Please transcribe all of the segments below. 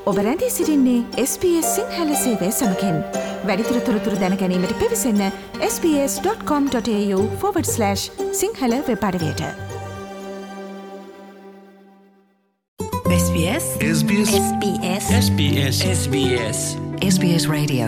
ඔබ රැඳී සිටින්නේ SBS සිංහල සේවය සමගින්. වැඩිදුර තොරතුරු දැන ගැනීමට පිවිසන්න sbs.com.au/සිංහල වෙබ් අඩවියට. SBS SBS SBS SBS SBS SBS Radio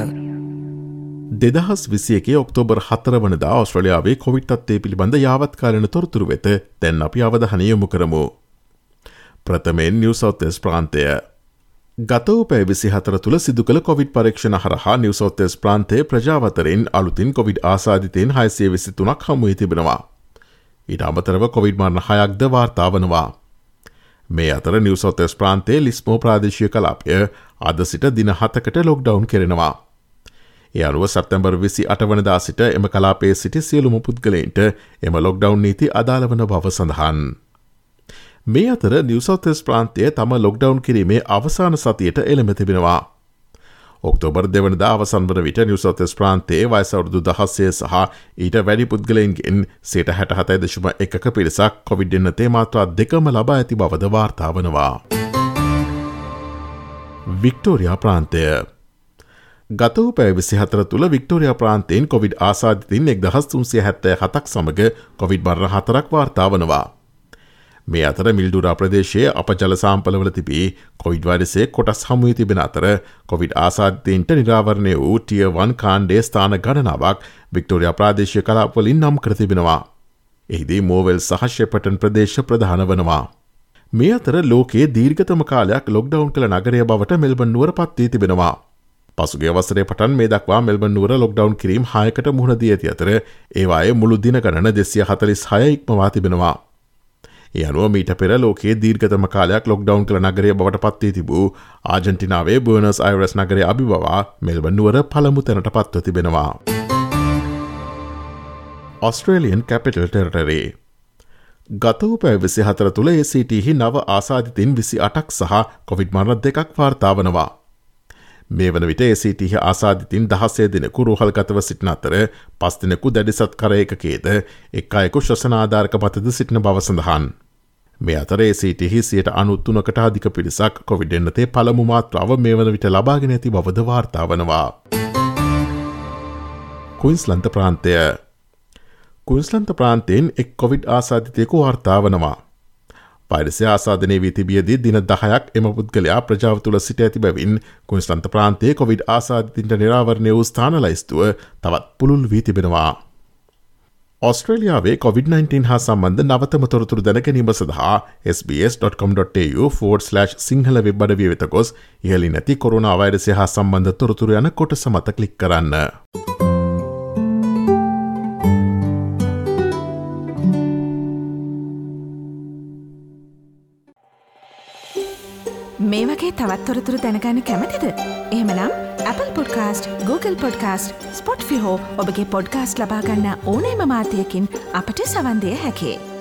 2021 ඔක්තෝබර් 4 වනදා ඕස්ට්‍රේලියාවේ කොවිඩ් තත්ත්වය පිළිබඳ යාවත්කාලීන තොරතුරු වෙත දැන් අපි අවධානය යොමු කරමු. ප්‍රථමයෙන් නිව් සවුත් වෙල්ස් ප්‍රාන්තය. ගත වූ පැය 24 තුළ සිදු කළ කොවිඩ් පරීක්ෂණ හරහා නිව් සවුත් වෙල්ස් ප්‍රාන්තයේ ප්‍රජාව අතරින් අලුතින් කොවිඩ් ආසාදිතයින් 623ක් හමු වී තිබෙනවා. ඊට අමතරව කොවිඩ් මරණ 6ක්ද වාර්තා වනවා. මේ අතර නිව් සවුත් වෙල්ස් ප්‍රාන්තයේ ලිස්මෝ ප්‍රාදේශීය කලාපය අද සිට දින 7කට ලොක්ඩවුන් කෙරෙනවා. ඒ අනුව සැප්තැම්බර් 28 වනදා සිට එම කලාපයේ සිටි සියලුම පුද්ගලයින්ට එම ලොක්ඩවුන් නීති අදාළ වන බව සඳහන්. මේ අතර නිව් සවුත් වෙල්ස් ප්‍රාන්තය තම ලොක්ඩවුන් කිරීමේ අවසාන සතියට එළඹ තිබෙනවා. ඔක්තෝබර් 2 වනදා අවසන් වන විට නිව් සවුත් වෙල්ස් ප්‍රාන්තයේ වයස අවුරුදු 16 සහ ඊට වැඩි පුද්ගලයින්ගෙන් 67.1% පිරිසක් කොවිඩ්-19 මාත්‍රා 2ම ලබා ඇති බවද වාර්තා වනවා. වික්ටෝරියා ප්‍රාන්තය. ගත වූ පැය 24 තුළ වික්ටෝරියා ප්‍රාන්තයෙන් කොවිඩ් ආසාදිතයින් 1377ක් සමග කොවිඩ් මරණ 4ක් වාර්තා වනවා. මේ අතර මිල්ඩුරා ප්‍රදේශයේ අපජල සාම්පලවල තිබී කොවිඩ් වෛරසයේ කොටස් හමු වී තිබෙන අතර කොවිඩ් ආසාදිතයින්ට නිරාවරණය වූ ටියර් 1 කාණ්ඩයේ ස්ථාන ගණනාවක් වික්ටෝරියා ප්‍රාදේශීය කලාපවලින් නම් කර තිබෙනවා. එහිදී මෝවෙල් සහ ෂෙපර්ටන් ප්‍රදේශ ප්‍රධාන වනවා. මේ අතර ලෝකයේ දීර්ඝතම කාලයක් ලොක්ඩවුන් කළ නගරය බවට මෙල්බන් නුවර පත් වී තිබෙනවා. පසුගිය වසරේ පටන් මේ දක්වා මෙල්බන් නුවර ලොක්ඩවුන් කිරීම 6කට මුහුණ දී ඇති අතර ඒවායේ මුළු දින ගණන 246 ඉක්මවා තිබෙනවා. ඒ අනුව මීට පෙර ලෝකයේ දීර්ඝතම කාලයක් ලොක්ඩවුන් කළ නගරය බවට පත් වී තිබූ ආජන්ටිනාවේ බර්නස් අයර්ස් නගරය අභිබවා මෙල්බන් නුවර පළමු තැනට පත්ව තිබෙනවා. Australian Capital Territory. ගත වූ පැය 24 තුළ ACTහි නව ආසාදිතයින් 28ක් සහ කොවිඩ් මරණ 2ක් වාර්තා වනවා. මේ වන විට ACTහි ආසාදිතයින් 16 දිනකු රෝහල්ගතව සිටින අතර 5 දිනකු දැඩි සත්කර ඒකකයේද එක් අයෙකු ශ්වසන ආධාරක මතද සිටින බව සඳහන්. මේ අතර ACTහි 93%කට අධික පිරිසක් කොවිඩ්-19 පළමු මාත්‍රාව මේ වන විට ලබාගෙන ඇති බවද වාර්තා වනවා. ක්වීන්ස්ලන්ත ප්‍රාන්තය. ක්වීන්ස්ලන්ත ප්‍රාන්තයෙන් එක් කොවිඩ් ආසාදිතයෙකු වාර්තා වනවා. වෛරසය ආසාදනය වී තිබියදී දින 10ක් එම පුද්ගලයා ප්‍රජාව තුළ සිට ඇති බැවින් ක්වීන්ස්ලන්ත ප්‍රාන්තයේ කොවිඩ් ආසාදිතයින්ට නිරාවරණය වූ ස්ථාන ලයිස්තුව තවත් පුළුල් වී තිබෙනවා. ඔස්ට්‍රේලියාවේ කොවිඩ්-19 හා සම්බන්ධ නවතම තොරතුරු දැන ගැනීම සඳහා sbs.com.au/සිංහල වෙබ් අඩවිය වෙත ගොස් ඉහළින් ඇති කොරෝනා වෛරසය හා සම්බන්ධ තොරතුරු යන කොටස මත ක්ලික් කරන්න. මේ වගේ තවත් තොරතුරු දැනගන්න කැමතිද? එහෙමනම් Apple Podcast, Google Podcast, Spotify හෝ ඔබගේ පොඩ්කාස්ට් ලබා ගන්න ඕනෑම මාධ්‍යයකින් අපට සවන් දෙන්න හැකියි.